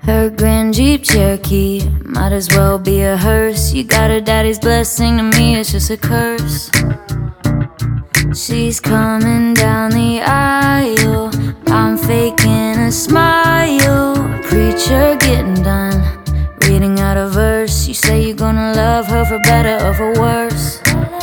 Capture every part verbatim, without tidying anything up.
Her grand Jeep Cherokee might as well be a hearse. You got her daddy's blessing, to me it's just a curse. She's coming down the aisle, I'm faking a smile. Preacher getting done, reading out a verse. You say you're gonna love her for better or for worse.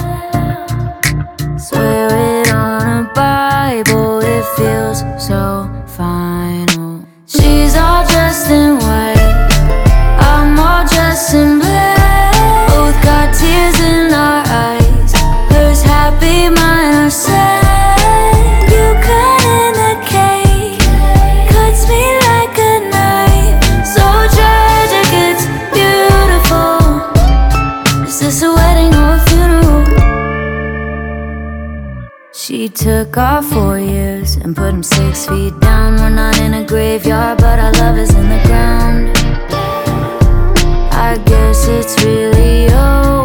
Swear it on a Bible, it feels so final. She's all dressed in white, I'm all dressed in black. Both got tears in our eyes, hers happy, mine are sad. You cut in the cake, cuts me like a knife. So tragic, it's beautiful. Is this a wedding or a funeral? She took our four years and put them six feet down. We're not in a graveyard, but our love is in the ground. I guess it's really over.